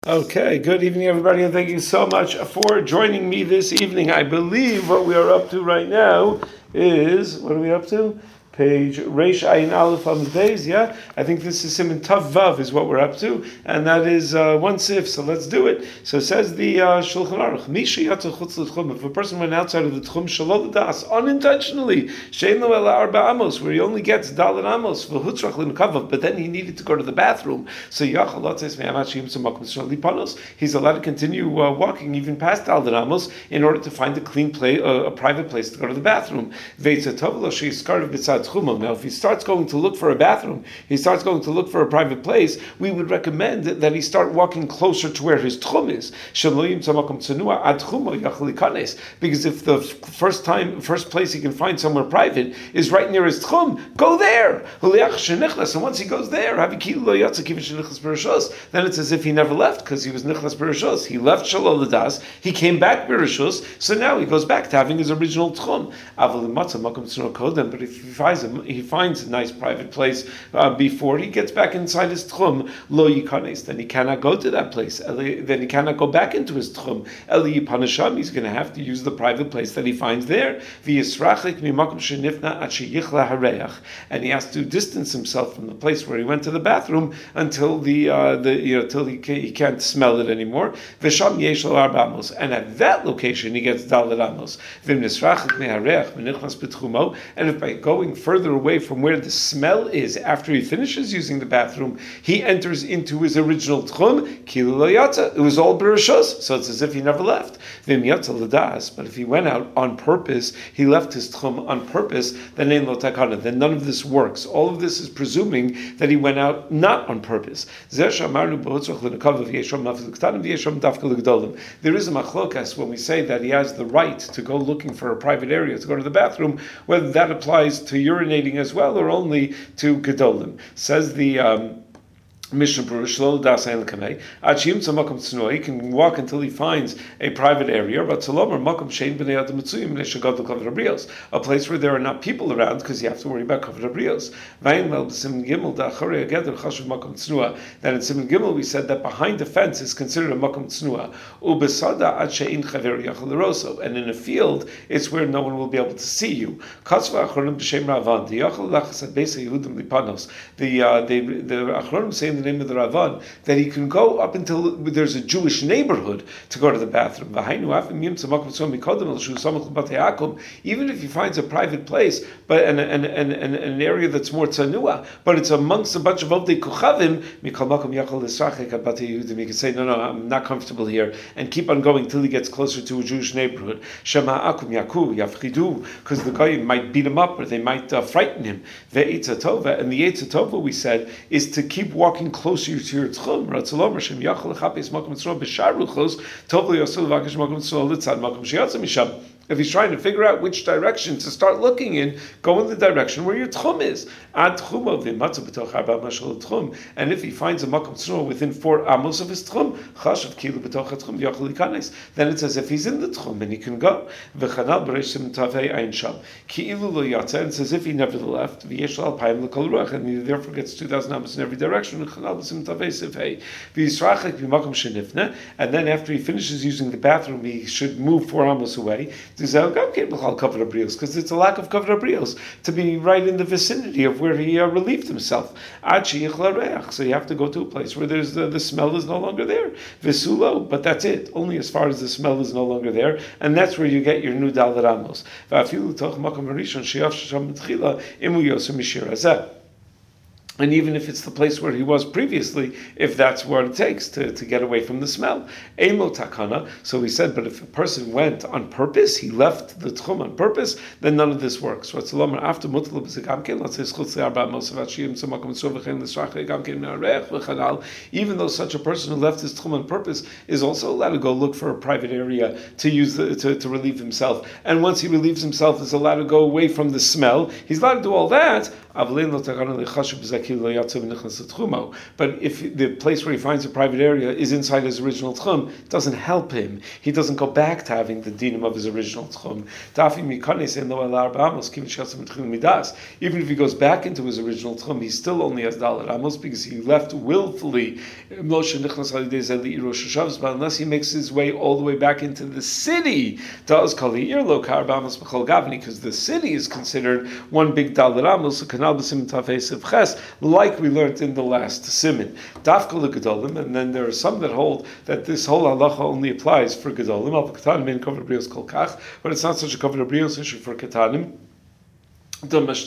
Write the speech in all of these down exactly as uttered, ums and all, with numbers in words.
Okay, good evening, everybody, and thank you so much for joining me this evening. I believe what we are up to right now is, what are we up to? Page Reish Ayin Aleph Amud Beis, yeah? I think this is Siman Tav Vav is what we're up to, and that is uh, one sif, so let's do it. So it says the uh, Shulchan Aruch, Misha Yatza Chutz L'Tchum, if a person went outside of the Tchum Shalol Das, unintentionally, Shein Lo Ela Arba Amos, where he only gets Dalet Amos, V'Hutzrach L'Mkavav, but then he needed to go to the bathroom, so Yachal Latzes Me'amat Sheim Tzamakum Tzon Lipanos, he's allowed to continue uh, walking even past Dalet Amos in order to find a clean place, uh, a private place to go to the bathroom. Veitzah Tov Lo She'Yizkar B'Tzad Now, if he starts going to look for a bathroom, he starts going to look for a private place, we would recommend that he start walking closer to where his tchum is. Because if the first time, first place he can find somewhere private is right near his tchum, go there. And once he goes there, then it's as if he never left because he was nichlas bereshus. He left shalol das, he came back bereshus, so now he goes back to having his original tchum. But if he finds him, he finds a nice private place uh, before he gets back inside his tchum, lo yikanes, then he cannot go to that place. Then he cannot go back into his tchum. Eli yipanasham, he's going to have to use the private place that he finds there. And he has to distance himself from the place where he went to the bathroom until the uh, the you know till he can, he can't smell it anymore. And at that location he gets dalet amos. And if by going further away from where the smell is after he finishes using the bathroom, he enters into his original tchum, kilu lo yatza. It was all bereshus, so it's as if he never left. Vim yatza l'das. But if he went out on purpose, he left his tchum on purpose, then ein lo takana. Then none of this works. All of this is presuming that he went out not on purpose. There is a machlokas when we say that he has the right to go looking for a private area to go to the bathroom, whether that applies to urinating as well, or only to gedolim. Says the um, Mishnah Berurah, Shlo Das Ein L'Kamei, Ad Sheyimtza Makom Tznuah, he can walk until he finds a private area, but Tzalom or Makom Shein B'nei Adam Mitzuyim B'nei Shagad L'Kavod Habrios, a place where there are not people around because you have to worry about Kavod Habrios. Vayin Mel B'Simen Gimel Da'acharei Ageder Chashuv Makom Tznuah. That in Simen Gimel we said that behind the fence is considered a Makom Tznuah. Ubesada Ad Shein Chaver Yachal L'Roso, and in a field it's where no one will be able to see you. Katzva Achronim B'Shem Ravan D'Yachal Lachas Ad Beis Yehudim Lipanos. The uh, the the Achronim say in the name of the Ravan that he can go up until there's a Jewish neighborhood to go to the bathroom. Even if he finds a private place, but and an and, and, and an area that's more tzanua, but it's amongst a bunch of Ovdei Kuchavim, he can say, no, no, I'm not comfortable here, and keep on going till he gets closer to a Jewish neighborhood. Because the guy might beat him up or they might uh, frighten him. And the Eitzah Tova, we said, is to keep walking closer to your tchum. Ratzalom Hashem Yachal Lechapes Makom Tzroah B'Shar Ruchos Tov Lo Yosel Vakesh Makom Tzroah Litzad Makom Sheyatza Misham. If he's trying to figure out which direction to start looking in, go in the direction where your tchum is. Ad tchumo v'matzu b'toch arba mashal tchum. And if he finds a makom tznuah within four amos of his tchum, chashav kilu b'toch tchum v'yachal likanes. Then it's as if he's in the tchum and he can go. V'chanal b'reishim tavei ayin sham. Ki'ilu lo yatza, and it's as if he never left. V'yesh l'alpayim l'kol ruach, and he therefore gets two thousand amos in every direction. V'chanal b'sim tavei sivhei. V'yisrachek v'makom shenifne. And then after he finishes using the bathroom, he should move four amos away. Because it's a lack of kavod habrios to be right in the vicinity of where he uh, relieved himself. So you have to go to a place where there's the, the smell is no longer there. Visulo, but that's it. Only as far as the smell is no longer there, and that's where you get your new dalet amos. And even if it's the place where he was previously, if that's what it takes to, to get away from the smell. Eimo takana, so we said, but if a person went on purpose, he left the tchum on purpose, then none of this works. So it's after mutal even though such a person who left his tchum on purpose is also allowed to go look for a private area to use the, to, to relieve himself. And once he relieves himself, is allowed to go away from the smell. He's allowed to do all that. But if the place where he finds a private area is inside his original tchum, it doesn't help him. He doesn't go back to having the dinim of his original tchum. Even if he goes back into his original tchum, he still only has dalet amos because he left willfully. But unless he makes his way all the way back into the city, because the city is considered one big dalet amos, like we learned in the last simin. And then there are some that hold that this whole halacha only applies for gedolim, but it's not such a covered abrios issue for ketanim. Because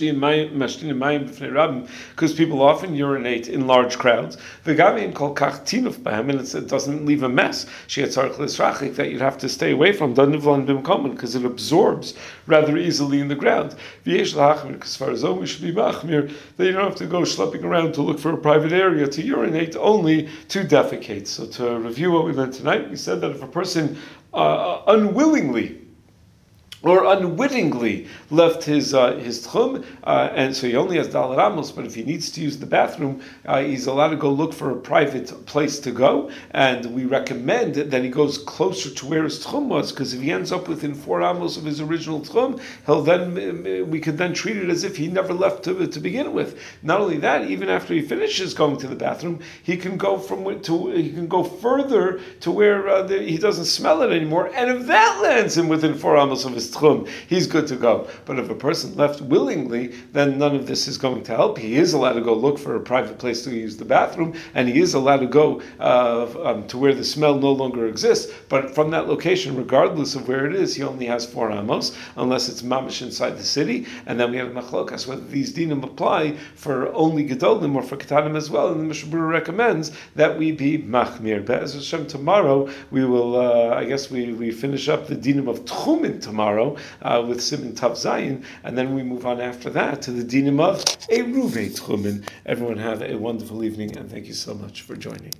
people often urinate in large crowds. And it doesn't leave a mess. That you'd have to stay away from because it absorbs rather easily in the ground. As far as we should be machmir, that you don't have to go schlepping around to look for a private area to urinate, only to defecate. So to review what we learned tonight, we said that if a person uh, unwillingly or unwittingly left his uh, his tchum, uh, and so he only has dalet amos. But if he needs to use the bathroom, uh, he's allowed to go look for a private place to go. And we recommend that he goes closer to where his tchum was, because if he ends up within four amos of his original tchum, he'll then we could then treat it as if he never left to, to begin with. Not only that, even after he finishes going to the bathroom, he can go from to he can go further to where uh, the, he doesn't smell it anymore. And if that lands him within four amos of his tchum, he's good to go. But if a person left willingly, then none of this is going to help. He is allowed to go look for a private place to use the bathroom, and he is allowed to go uh, um, to where the smell no longer exists. But from that location, regardless of where it is, he only has four amos, unless it's mamish inside the city. And then we have machlokas whether these dinim apply for only gedolim or for ketanim as well. And the Mishnah Berurah recommends that we be machmir. But as Hashem, tomorrow we will, uh, I guess we, we finish up the dinim of tchumin tomorrow. Uh, with Siman Tav Zayin, and then we move on after that to the dinim of Eruvei Tchumen. Everyone have a wonderful evening, and thank you so much for joining.